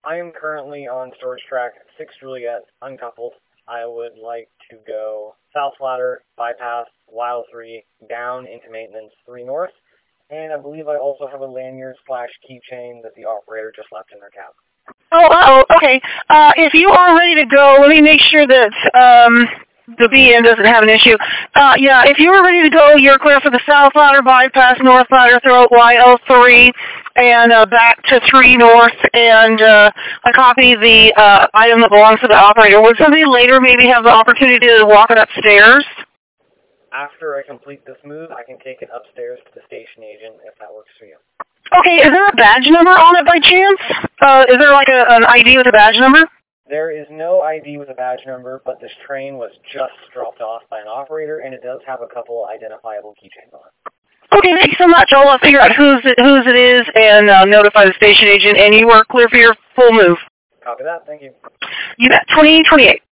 I am currently on storage track 6 Juliet, uncoupled. I would like to go South Ladder, bypass, Wild 3, down into maintenance 3 north, and I believe I also have a lanyard/keychain that the operator just left in their cab. Oh, okay. If you are ready to go, let me make sure that the BN doesn't have an issue. Yeah, if you are ready to go, you're clear for the South Ladder, bypass, North Ladder, throat YL3, and back to 3 north, and I copy the item that belongs to the operator. Would somebody later maybe have the opportunity to walk it upstairs? After I complete this move, I can take it upstairs to the station agent if that works for you. Okay, is there a badge number on it by chance? Is there like an ID with a badge number? There is no ID with a badge number, but this train was just dropped off by an operator, and it does have a couple identifiable keychains on it. Okay, thank you so much. I'll figure out whose it is and notify the station agent, and you are clear for your full move. Copy that. Thank you. You bet. 2028.